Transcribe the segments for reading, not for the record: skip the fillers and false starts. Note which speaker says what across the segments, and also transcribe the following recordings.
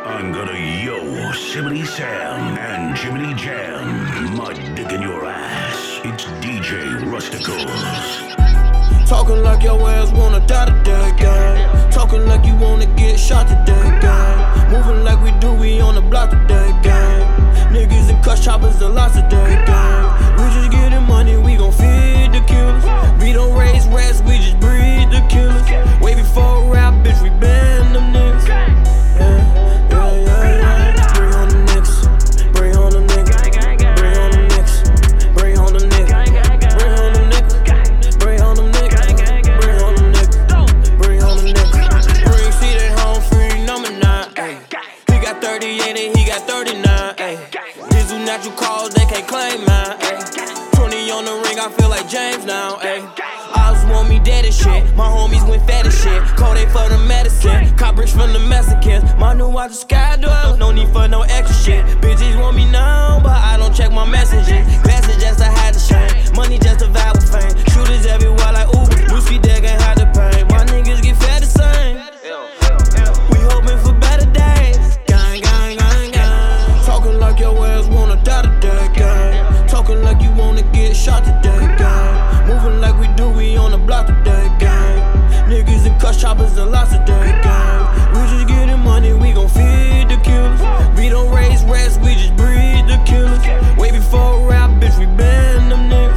Speaker 1: I'm gonna Yosemite Sam and Jiminy Jam. My dick in your ass. It's DJ Rusticles.
Speaker 2: Talking like your ass wanna die today, gang. Talking like you wanna get shot today, gang. Moving like we do, we on the block today, gang. Niggas and cuss choppers and lots today, gang. We just getting money, we gon' feed the killers. We don't raise rats, we just breed the killers. Way before rap, bitch, we banned them niggas. Bring on the Knicks, bring on the niggas, bring on the Knicks, bring on the niggas, bring on the niggas, bring on the niggas, bring on the niggas, bring on the niggas. Bring C they home free number 9. Ay. He got 38 and he got 39. Ay. These do natural calls, they can't claim mine. Ay. 20 on the ring, I feel like James now. Ay. Oz want me dead as shit. My homies went fat as shit. Kodak for the medicine. Coppers from the Mexicans. My new watch is sky dwell. No need for no extra shit. Bitches want me now, but I don't check my messages. Glasses just to hide the shame. Money just to vibe with fame. Shooters everywhere like Uber. Whiskey deck ain't hide the pain. My niggas get fat the same. We hoping for better days. Gang, gang, gang, gang. Talking like your ass wanna die today, gang. Talking like you wanna get shot today, gang. Moving like we do, we on the block today, gang. Niggas and cuss choppers and lots today, gang. We just getting money, we gon' feed the killers. We don't raise rats, we just breed the killers. Way before rap, bitch, we banned them niggas.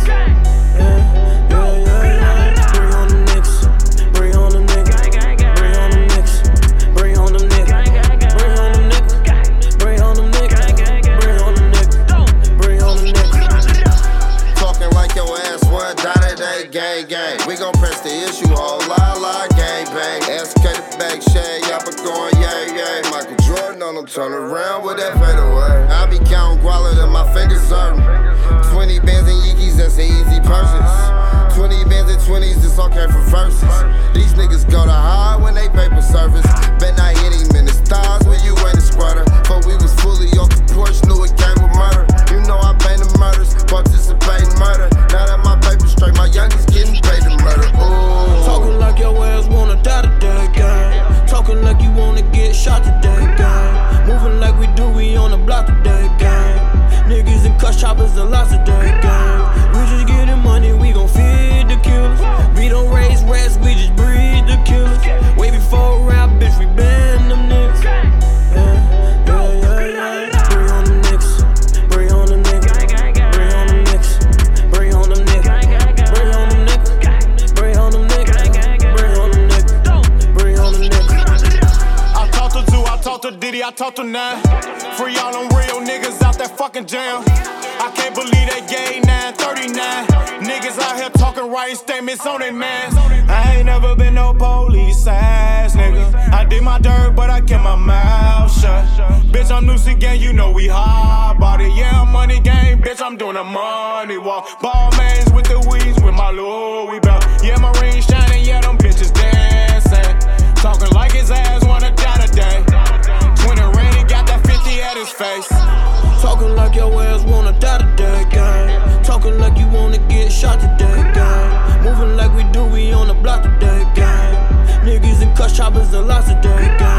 Speaker 2: Bring on the Knicks, bring on the niggas, bring on the Knicks, bring on the niggas, bring on the niggas, bring on the niggas, bring on the niggas, bring on the niggas.
Speaker 3: Talking like your ass one die today, gang, gang. We gon' press the issue, whole la, gang, bang. SK the back, shade, y'all been going, yay. Michael Jordan on them, turn around with that fade away. I be counting guala till my fingers hurtin'. 20 bands and Yeekys, that's an easy purchase. 20 bands and 20s, this all came from verses. These niggas go to high when they paper service. Bet not hit him in the stars when you ain't a squatter. But we was fully off the porch, knew it came with murder. You know I bang the murders, participate in murder. Now that my paper straight, my youngest getting paid to murder. Ooh.
Speaker 2: Talking like your ass wanna die today, gang. Talking like you wanna get shot today, gang. Moving like we do, we on the block today, gang. Niggas and cuss choppers and lots today, gang. We just getting money, we gon' feed the killers. We don't raise rats, we just breed the killers. Way before rap, bitch, we banned them niggas. Bring on the Knicks, bring on the niggas, bring on the Knicks, bring on the niggas, bring on the niggas, bring on the niggas, bring on the niggas, bring on the niggas.
Speaker 4: I talked to Zoo, I talked to Diddy, I talked to Nine. Free all them real niggas out that fucking jam. I can't believe they gave 939. Niggas out here talking right statements on their mans. I ain't never been no police ass nigga. I did my dirt, but I kept my mouth shut. Bitch, I'm Lucy Gang, you know we hard body. Yeah, I'm money gang, bitch, I'm doing a money walk. Ball mans with the weeds, with my Louis belt. Yeah, my ring shining, yeah, them bitches dancing. Talking like his ass wanna die today. 20 rain, he got that 50 at his face.
Speaker 2: Talking like your ass wanna die today, gang. Talking like you wanna get shot today, gang. Moving like we do, we on the block today, gang. Niggas and cuss choppers and lots today, gang.